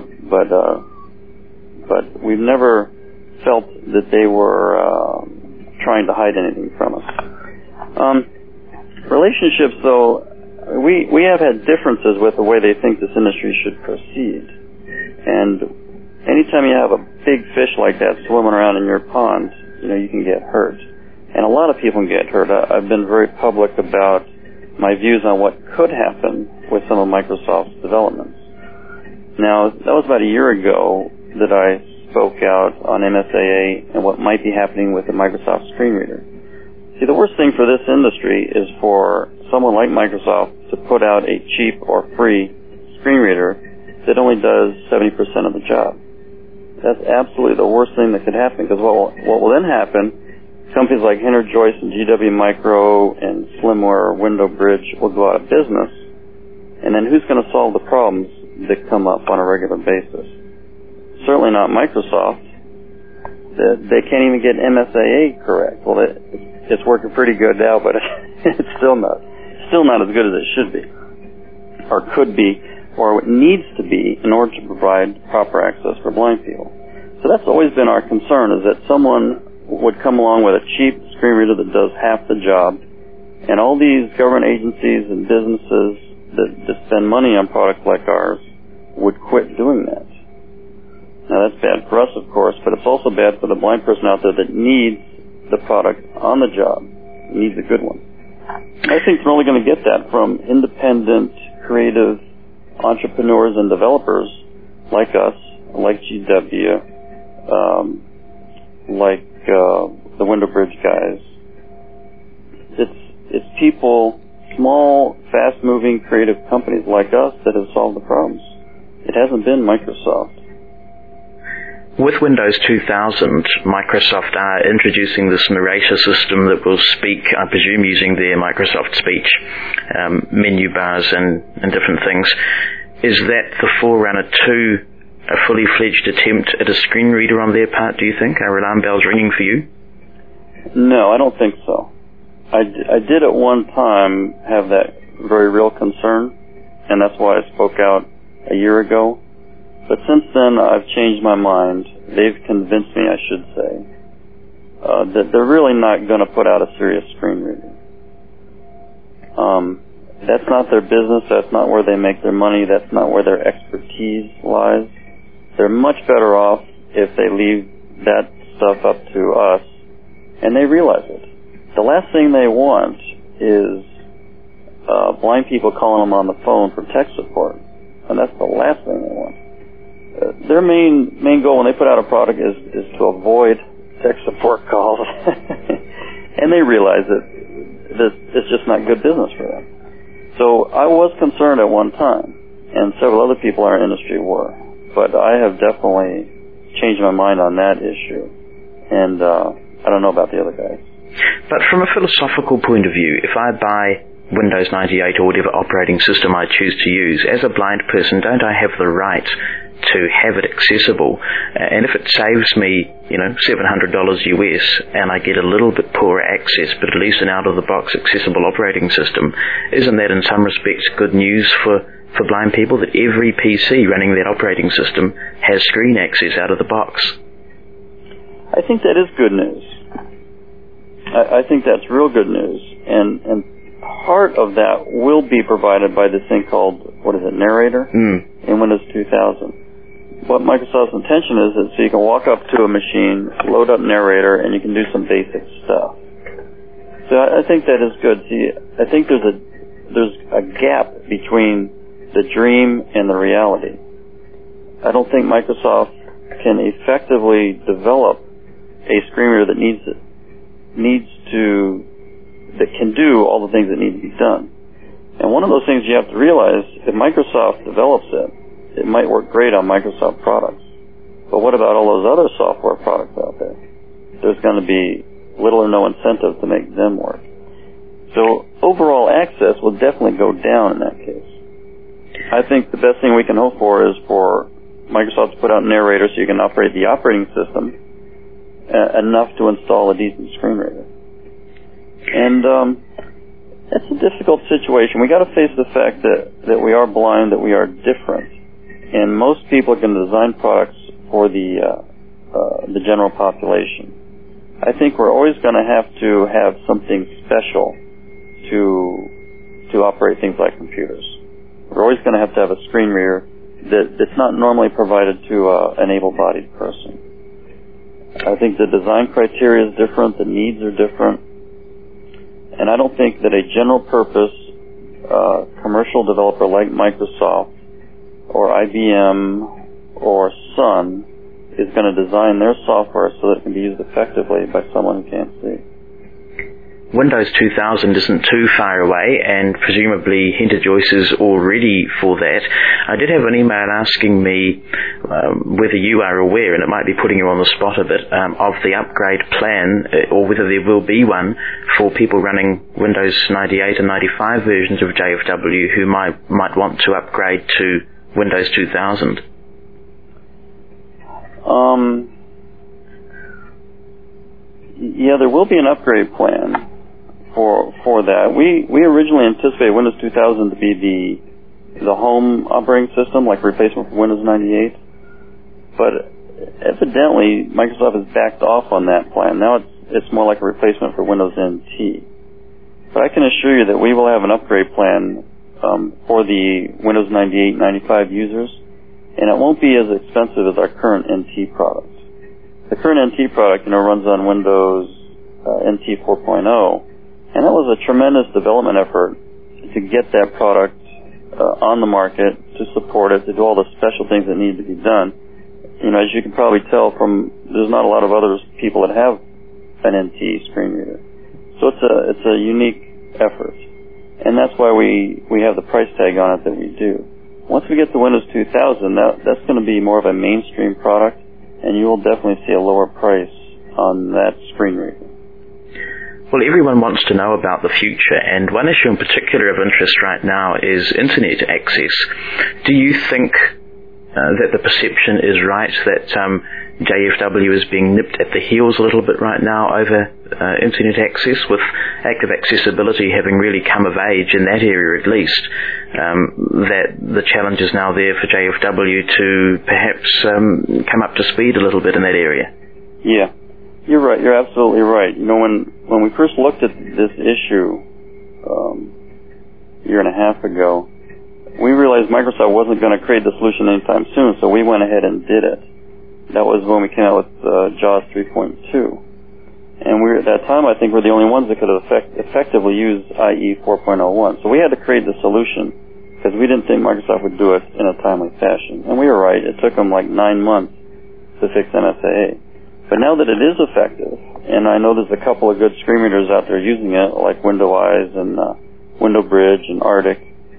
but we've never felt that they were trying to hide anything from us. Relationships, though, we have had differences with the way they think this industry should proceed. And anytime you have a big fish like that swimming around in your pond, you can get hurt. And a lot of people can get hurt. I've been very public about my views on what could happen with some of Microsoft's developments. Now, that was about a year ago that I spoke out on MSAA and what might be happening with the Microsoft screen reader. See, the worst thing for this industry is for someone like Microsoft to put out a cheap or free screen reader that only does 70% of the job. That's absolutely the worst thing that could happen, because what will then happen, companies like Hinter Joyce and GW Micro and Slimware or Window Bridge will go out of business, and then who's going to solve the problems that come up on a regular basis? Certainly not Microsoft. They can't even get MSAA correct. Well, it's working pretty good now, but it's still not as good as it should be, or could be, or it needs to be in order to provide proper access for blind people. So that's always been our concern, is that someone would come along with a cheap screen reader that does half the job, and all these government agencies and businesses that spend money on products like ours would quit doing that. Now, that's bad for us, of course, but it's also bad for the blind person out there that needs the product on the job, needs a good one. I think we're only going to get that from independent, creative entrepreneurs and developers like us, like GW, like the Window Bridge guys. It's people, small, fast-moving, creative companies like us that have solved the problems. It hasn't been Microsoft. With Windows 2000, Microsoft are introducing this narrator system that will speak, I presume, using their Microsoft speech, menu bars and different things. Is that the forerunner to a fully fledged attempt at a screen reader on their part, do you think? Are alarm bells ringing for you? No, I don't think so. I did at one time have that very real concern, and that's why I spoke out a year ago. But since then, I've changed my mind. They've convinced me, I should say, that they're really not going to put out a serious screen reader. That's not their business. That's not where they make their money. That's not where their expertise lies. They're much better off if they leave that stuff up to us, and they realize it. The last thing they want is blind people calling them on the phone for tech support, and that's the last thing they want. Their main goal when they put out a product is to avoid tech support calls, and they realize that it's just not good business for them. So I was concerned at one time, and several other people in our industry were, but I have definitely changed my mind on that issue, and I don't know about the other guys. But from a philosophical point of view, if I buy Windows 98 or whatever operating system I choose to use, as a blind person, don't I have the right to have it accessible? And if it saves me, $700 US, and I get a little bit poorer access, but at least an out-of-the-box accessible operating system, isn't that in some respects good news for blind people, that every PC running that operating system has screen access out of the box? I think that is good news. I think that's real good news, and part of that will be provided by this thing called, Narrator in Windows 2000. What Microsoft's intention is so you can walk up to a machine, load up Narrator, and you can do some basic stuff. So I think that is good. See, I think there's a gap between the dream and the reality. I don't think Microsoft can effectively develop a screen reader that can do all the things that need to be done. And one of those things you have to realize, if Microsoft develops it might work great on Microsoft products. But what about all those other software products out there? There's going to be little or no incentive to make them work. So overall access will definitely go down in that case. I think the best thing we can hope for is for Microsoft to put out Narrator so you can operate the operating system enough to install a decent screen reader. And that's a difficult situation. We got to face the fact that we are blind, that we are different, and most people can design products for the general population. I think we're always going to have something special to operate things like computers. We're always going to have a screen reader that's not normally provided to an able-bodied person. I think the design criteria is different, the needs are different, and I don't think that a general-purpose commercial developer like Microsoft or IBM or Sun is going to design their software so that it can be used effectively by someone who can't see. Windows 2000 isn't too far away, and presumably Hinter Joyce is all ready for that. I did have an email asking me whether you are aware, and it might be putting you on the spot a bit, of the upgrade plan, or whether there will be one for people running Windows 98 and 95 versions of JFW who might want to upgrade to Windows 2000. Yeah, there will be an upgrade plan for that. We originally anticipated Windows 2000 to be the home operating system, like replacement for Windows 98. But evidently, Microsoft has backed off on that plan. Now it's more like a replacement for Windows NT. But I can assure you that we will have an upgrade plan for the Windows 98, 95 users, and it won't be as expensive as our current NT product. The current NT product, runs on Windows NT 4.0, and that was a tremendous development effort to get that product on the market, to support it, to do all the special things that need to be done. As you can probably tell there's not a lot of other people that have an NT screen reader. So it's a unique effort. And that's why we have the price tag on it that we do. Once we get to Windows 2000, that's going to be more of a mainstream product, and you will definitely see a lower price on that screen reader. Well, everyone wants to know about the future, and one issue in particular of interest right now is internet access. Do you think that the perception is right that JFW is being nipped at the heels a little bit right now over internet access, with active accessibility having really come of age in that area at least, that the challenge is now there for JFW to perhaps come up to speed a little bit in that area? Yeah. You're right. You're absolutely right. When we first looked at this issue a year and a half ago, we realized Microsoft wasn't going to create the solution anytime soon, so we went ahead and did it. That was when we came out with JAWS 3.2. And at that time, I think we're the only ones that could effectively use IE 4.01. So we had to create the solution because we didn't think Microsoft would do it in a timely fashion. And we were right. It took them like 9 months to fix MFAA. But now that it is effective, and I know there's a couple of good screen readers out there using it, like WindowEyes and WindowBridge and Arctic,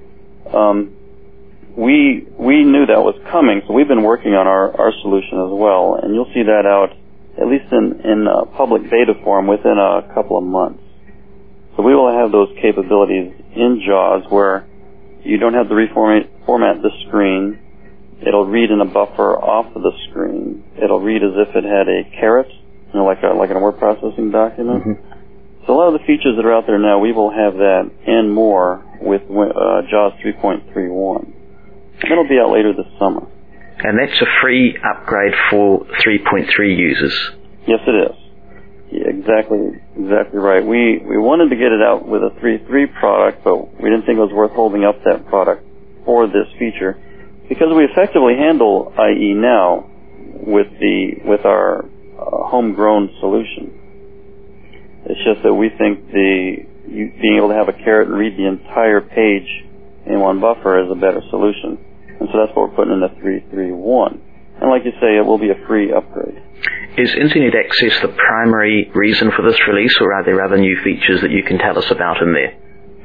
we knew that was coming, so we've been working on our solution as well, and you'll see that out at least in public beta form within a couple of months. So we will have those capabilities in JAWS where you don't have to reformat the screen. It'll read in a buffer off of the screen. It'll read as if it had a caret, like in a word processing document. Mm-hmm. So a lot of the features that are out there now, we will have that and more with JAWS 3.31. And it'll be out later this summer. And that's a free upgrade for 3.3 users. Yes, it is. Yeah, exactly right. We wanted to get it out with a 3.3 product, but we didn't think it was worth holding up that product for this feature, because we effectively handle IE now with our homegrown solution. It's just that we think being able to have a caret and read the entire page in one buffer is a better solution. And so that's what we're putting in the 3.3.1. And like you say, it will be a free upgrade. Is Internet Access the primary reason for this release, or are there other new features that you can tell us about in there?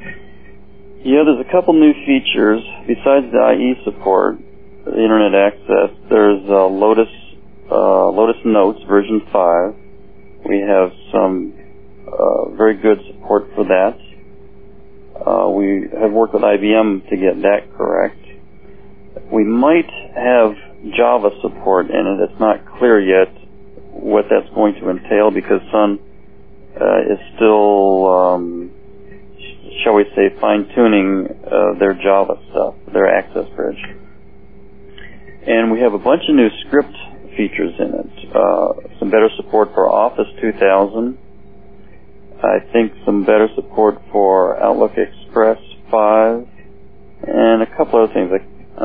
Yeah, there's a couple new features. Besides the IE support, the Internet Access, there's Lotus Notes version 5. We have some very good support for that. We have worked with IBM to get that correct. We might have Java support in it. It's not clear yet what that's going to entail, because Sun is still, shall we say, fine-tuning their Java stuff, their Access Bridge. And we have a bunch of new script features in it. Some better support for Office 2000. I think some better support for Outlook Express 5, and a couple other things.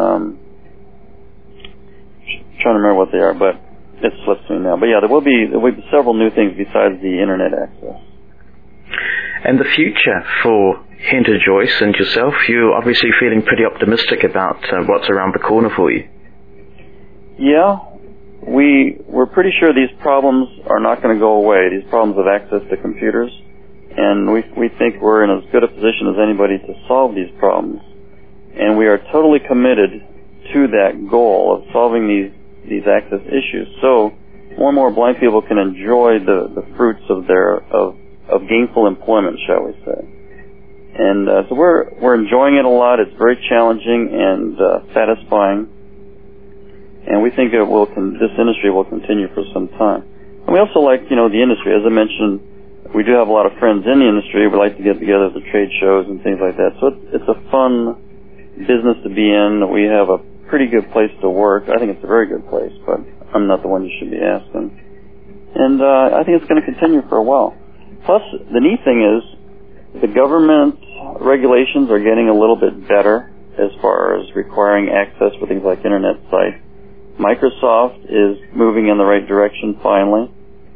Trying to remember what they are, but it slips me now. But yeah, there will be several new things besides the Internet Access. And the future for Hinter Joyce and yourself, you're obviously feeling pretty optimistic about what's around the corner for you. Yeah, we're pretty sure these problems are not going to go away, these problems of access to computers. and we think we're in as good a position as anybody to solve these problems. And we are totally committed to that goal of solving these access issues, so more and more blind people can enjoy the fruits of gainful employment, shall we say. And so we're enjoying it a lot. It's very challenging and satisfying, and we think this industry will continue for some time. And we also like, the industry. As I mentioned, we do have a lot of friends in the industry. We like to get together at the trade shows and things like that. So it's a fun business to be in. We have a pretty good place to work. I think it's a very good place, but I'm not the one you should be asking. And I think it's going to continue for a while. Plus, the neat thing is the government regulations are getting a little bit better as far as requiring access for things like internet sites. Microsoft is moving in the right direction finally.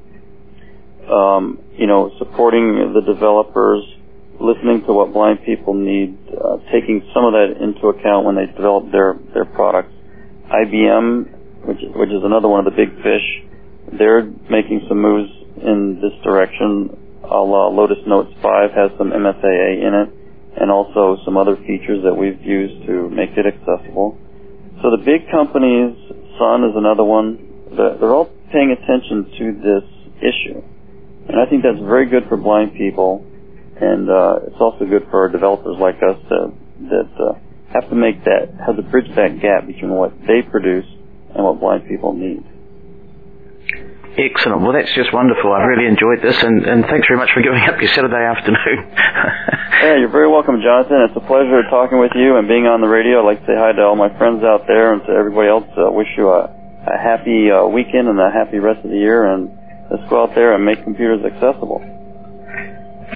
Supporting the developers, listening to what blind people need, taking some of that into account when they develop their products. IBM, which is another one of the big fish, they're making some moves in this direction. Lotus Notes 5 has some MFAA in it, and also some other features that we've used to make it accessible. So the big companies, Sun is another one, they're all paying attention to this issue. And I think that's very good for blind people, and it's also good for developers like us that have to bridge that gap between what they produce and what blind people need. Excellent. Well, that's just wonderful. I've really enjoyed this, and thanks very much for giving up your Saturday afternoon. Yeah, you're very welcome, Jonathan. It's a pleasure talking with you and being on the radio. I'd like to say hi to all my friends out there and to everybody else. Wish you a happy weekend and a happy rest of the year, and let's go out there and make computers accessible.